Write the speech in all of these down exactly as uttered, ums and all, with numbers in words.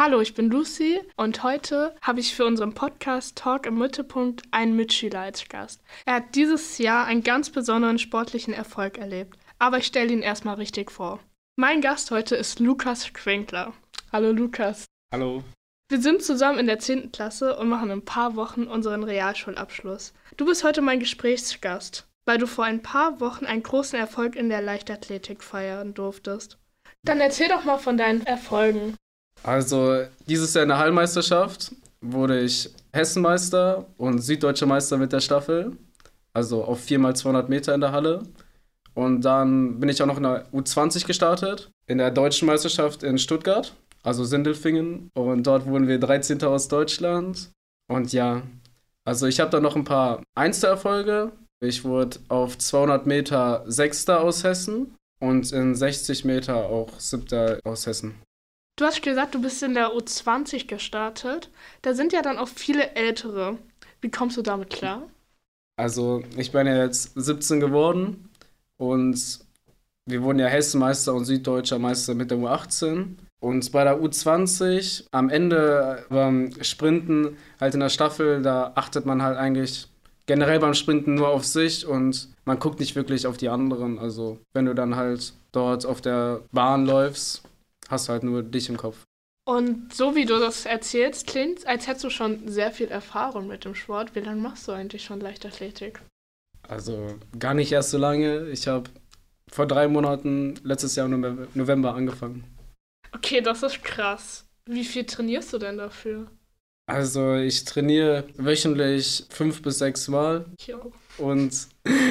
Hallo, ich bin Lucy und heute habe ich für unseren Podcast Talk im Mittelpunkt einen Mitschüler als Gast. Er hat dieses Jahr einen ganz besonderen sportlichen Erfolg erlebt, aber ich stelle ihn erstmal richtig vor. Mein Gast heute ist Lukas Quinkler. Hallo Lukas. Hallo. Wir sind zusammen in der zehnten Klasse und machen in ein paar Wochen unseren Realschulabschluss. Du bist heute mein Gesprächsgast, weil du vor ein paar Wochen einen großen Erfolg in der Leichtathletik feiern durftest. Dann erzähl doch mal von deinen Erfolgen. Also dieses Jahr in der Hallenmeisterschaft wurde ich Hessenmeister und Süddeutscher Meister mit der Staffel. Also auf vier mal zweihundert Meter in der Halle. Und dann bin ich auch noch in der U zwanzig gestartet, in der Deutschen Meisterschaft in Stuttgart, also Sindelfingen. Und dort wurden wir dreizehnter aus Deutschland. Und ja, also ich habe da noch ein paar Einzelerfolge. Ich wurde auf zweihundert Meter Sechster aus Hessen und in sechzig Meter auch Siebter aus Hessen. Du hast gesagt, du bist in der U zwanzig gestartet. Da sind ja dann auch viele Ältere. Wie kommst du damit klar? Also ich bin ja jetzt siebzehn geworden und wir wurden ja Hessenmeister und Süddeutscher Meister mit der U achtzehn. Und bei der U zwanzig am Ende beim Sprinten halt in der Staffel, da achtet man halt eigentlich generell beim Sprinten nur auf sich und man guckt nicht wirklich auf die anderen. Also wenn du dann halt dort auf der Bahn läufst, hast du halt nur dich im Kopf. Und so wie du das erzählst, klingt, als hättest du schon sehr viel Erfahrung mit dem Sport. Wie lange machst du eigentlich schon Leichtathletik? Also gar nicht erst so lange. Ich habe vor drei Monaten, letztes Jahr im November angefangen. Okay, das ist krass. Wie viel trainierst du denn dafür? Also ich trainiere wöchentlich fünf bis sechs Mal. Jo. Und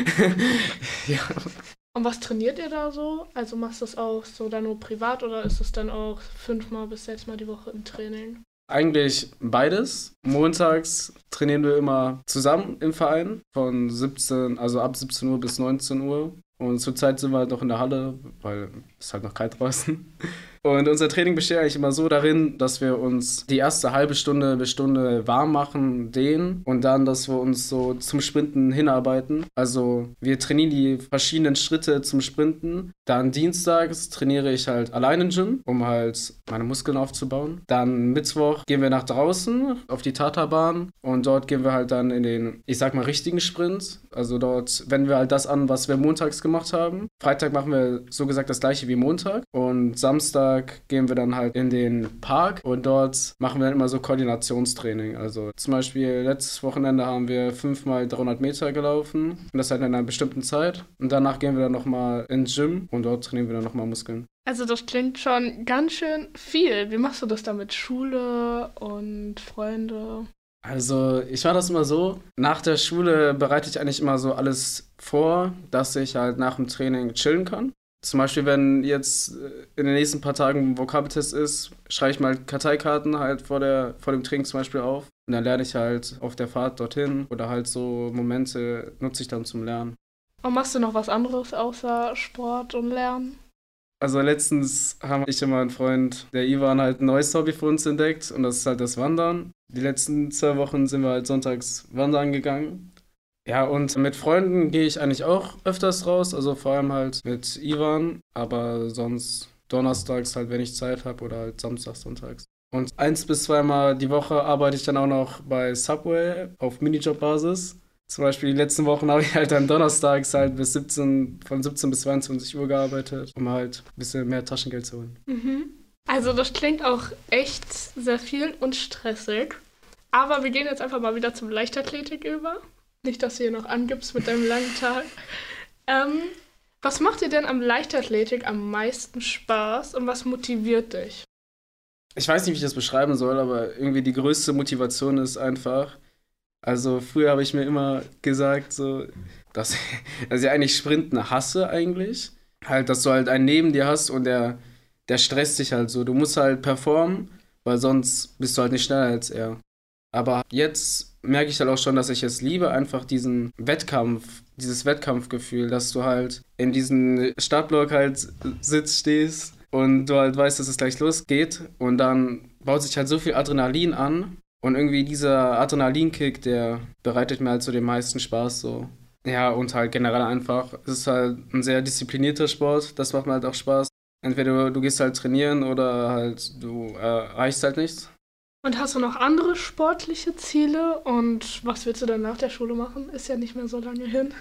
ja. Und was trainiert ihr da so? Also machst du das auch so dann nur privat oder ist es dann auch fünfmal bis sechsmal die Woche im Training? Eigentlich beides. Montags trainieren wir immer zusammen im Verein von siebzehn, also ab siebzehn Uhr bis neunzehn Uhr. Und zurzeit sind wir halt noch in der Halle, weil es halt noch kalt draußen. Und unser Training besteht eigentlich immer so darin, dass wir uns die erste halbe Stunde bis Stunde warm machen, dehnen und dann, dass wir uns so zum Sprinten hinarbeiten. Also wir trainieren die verschiedenen Schritte zum Sprinten. Dann dienstags trainiere ich halt allein im Gym, um halt meine Muskeln aufzubauen. Dann Mittwoch gehen wir nach draußen auf die Tata-Bahn und dort gehen wir halt dann in den, ich sag mal, richtigen Sprint. Also dort wenden wir halt das an, was wir montags gemacht haben. Freitag machen wir so gesagt das gleiche wie Montag und Samstag gehen wir dann halt in den Park und dort machen wir dann immer so Koordinationstraining. Also zum Beispiel letztes Wochenende haben wir fünf mal dreihundert Meter gelaufen und das halt in einer bestimmten Zeit. Und danach gehen wir dann nochmal ins Gym und dort trainieren wir dann nochmal Muskeln. Also das klingt schon ganz schön viel. Wie machst du das dann mit Schule und Freunde? Also ich mache das immer so, nach der Schule bereite ich eigentlich immer so alles vor, dass ich halt nach dem Training chillen kann. Zum Beispiel, wenn jetzt in den nächsten paar Tagen ein Vokabeltest ist, schreibe ich mal Karteikarten halt vor, der, vor dem Training zum Beispiel auf. Und dann lerne ich halt auf der Fahrt dorthin oder halt so Momente nutze ich dann zum Lernen. Und machst du noch was anderes außer Sport und Lernen? Also letztens haben ich und mein Freund, der Ivan, halt ein neues Hobby für uns entdeckt und das ist halt das Wandern. Die letzten zwei Wochen sind wir halt sonntags wandern gegangen. Ja, und mit Freunden gehe ich eigentlich auch öfters raus, also vor allem halt mit Ivan, aber sonst donnerstags halt, wenn ich Zeit habe oder halt samstags, sonntags. Und eins bis zweimal die Woche arbeite ich dann auch noch bei Subway auf Minijob-Basis. Zum Beispiel die letzten Wochen habe ich halt dann donnerstags halt bis siebzehn, von siebzehn bis zweiundzwanzig Uhr gearbeitet, um halt ein bisschen mehr Taschengeld zu holen. Mhm. Also das klingt auch echt sehr viel und stressig. Aber wir gehen jetzt einfach mal wieder zum Leichtathletik über. Nicht, dass du hier noch angibst mit deinem langen Tag. Ähm, was macht dir denn am Leichtathletik am meisten Spaß und was motiviert dich? Ich weiß nicht, wie ich das beschreiben soll, aber irgendwie die größte Motivation ist einfach, also früher habe ich mir immer gesagt, so, dass, dass ich eigentlich Sprinten hasse eigentlich. Halt, dass du halt einen neben dir hast und der, der stresst dich halt so. Du musst halt performen, weil sonst bist du halt nicht schneller als er. Aber jetzt merke ich halt auch schon, dass ich es liebe, einfach diesen Wettkampf, dieses Wettkampfgefühl, dass du halt in diesem Startblock halt sitzt, stehst und du halt weißt, dass es gleich losgeht und dann baut sich halt so viel Adrenalin an und irgendwie dieser Adrenalinkick, der bereitet mir halt so den meisten Spaß so. Ja, und halt generell einfach, es ist halt ein sehr disziplinierter Sport, das macht mir halt auch Spaß. Entweder du gehst halt trainieren oder halt du erreichst halt nichts. Und hast du noch andere sportliche Ziele? Und was willst du dann nach der Schule machen? Ist ja nicht mehr so lange hin.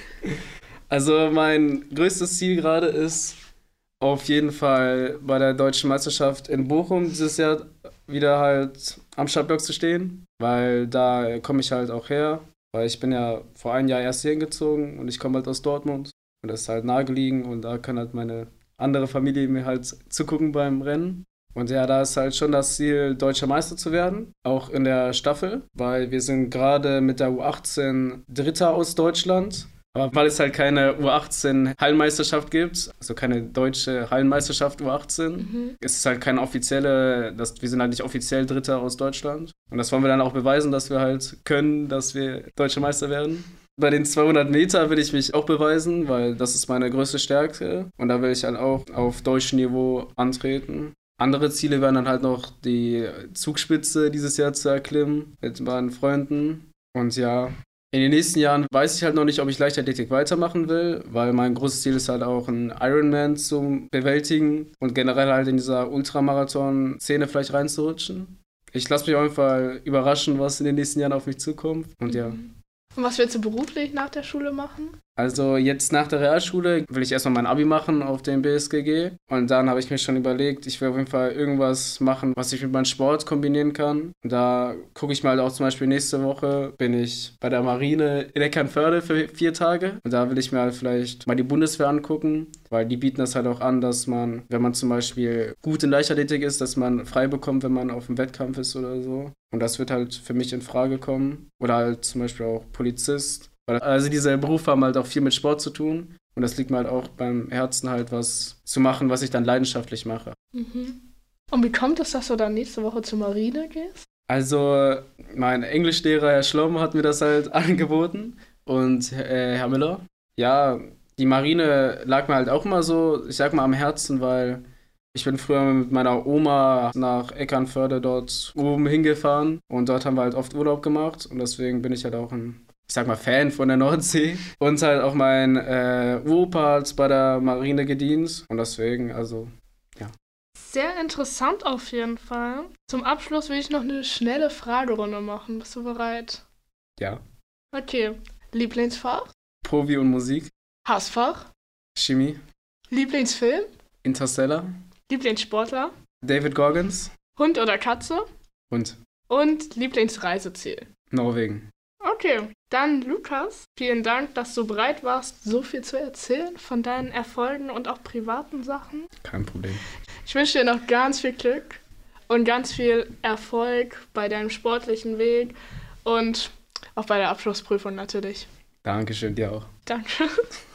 Also mein größtes Ziel gerade ist auf jeden Fall bei der Deutschen Meisterschaft in Bochum dieses Jahr wieder halt am Startblock zu stehen, weil da komme ich halt auch her, weil ich bin ja vor einem Jahr erst hier hingezogen und ich komme halt aus Dortmund und das ist halt nahegelegen und da kann halt meine andere Familie mir halt zugucken beim Rennen. Und ja, da ist halt schon das Ziel, Deutscher Meister zu werden, auch in der Staffel, weil wir sind gerade mit der U achtzehn Dritter aus Deutschland. Aber weil es halt keine U achtzehn Hallenmeisterschaft gibt, also keine deutsche Hallenmeisterschaft U achtzehn, mhm. ist es halt keine offizielle, das, wir sind halt nicht offiziell Dritter aus Deutschland. Und das wollen wir dann auch beweisen, dass wir halt können, dass wir Deutsche Meister werden. Bei den zweihundert Meter will ich mich auch beweisen, weil das ist meine größte Stärke. Und da will ich halt auch auf deutschem Niveau antreten. Andere Ziele wären dann halt noch die Zugspitze dieses Jahr zu erklimmen mit meinen Freunden. Und ja, in den nächsten Jahren weiß ich halt noch nicht, ob ich Leichtathletik weitermachen will, weil mein großes Ziel ist halt auch, einen Ironman zu bewältigen und generell halt in dieser Ultramarathon-Szene vielleicht reinzurutschen. Ich lasse mich auf jeden Fall überraschen, was in den nächsten Jahren auf mich zukommt. Und ja. Und was willst du beruflich nach der Schule machen? Also jetzt nach der Realschule will ich erstmal mein Abi machen auf dem B S G G. Und dann habe ich mir schon überlegt, ich will auf jeden Fall irgendwas machen, was ich mit meinem Sport kombinieren kann. Und da gucke ich mal halt auch zum Beispiel nächste Woche bin ich bei der Marine in Eckernförde für vier Tage. Und da will ich mir halt vielleicht mal die Bundeswehr angucken, weil die bieten das halt auch an, dass man, wenn man zum Beispiel gut in Leichtathletik ist, dass man frei bekommt, wenn man auf dem Wettkampf ist oder so. Und das wird halt für mich in Frage kommen. Oder halt zum Beispiel auch Polizist. Also diese Berufe haben halt auch viel mit Sport zu tun. Und das liegt mir halt auch beim Herzen halt, was zu machen, was ich dann leidenschaftlich mache. Mhm. Und wie kommt es, dass du dann nächste Woche zur Marine gehst? Also mein Englischlehrer, Herr Schlomm, hat mir das halt angeboten. Und äh, Herr Müller. Ja, die Marine lag mir halt auch immer so, ich sag mal, am Herzen, weil ich bin früher mit meiner Oma nach Eckernförde dort oben hingefahren. Und dort haben wir halt oft Urlaub gemacht. Und deswegen bin ich halt auch ein ich sag mal, Fan von der Nordsee. Und halt auch mein äh, Opa hat bei der Marine gedient. Und deswegen, also, ja. Sehr interessant auf jeden Fall. Zum Abschluss will ich noch eine schnelle Fragerunde machen. Bist du bereit? Ja. Okay. Lieblingsfach? Provi und Musik. Hassfach? Chemie. Lieblingsfilm? Interstellar. Lieblingssportler? David Goggins. Hund oder Katze? Hund. Und Lieblingsreiseziel? Norwegen. Okay, dann Lukas, vielen Dank, dass du bereit warst, so viel zu erzählen von deinen Erfolgen und auch privaten Sachen. Kein Problem. Ich wünsche dir noch ganz viel Glück und ganz viel Erfolg bei deinem sportlichen Weg und auch bei der Abschlussprüfung natürlich. Dankeschön, dir auch. Danke.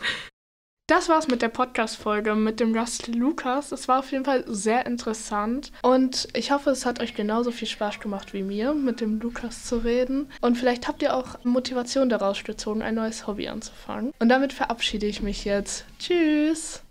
Das war's mit der Podcast-Folge mit dem Gast Lukas. Es war auf jeden Fall sehr interessant und ich hoffe, es hat euch genauso viel Spaß gemacht wie mir, mit dem Lukas zu reden. Und vielleicht habt ihr auch Motivation daraus gezogen, ein neues Hobby anzufangen. Und damit verabschiede ich mich jetzt. Tschüss!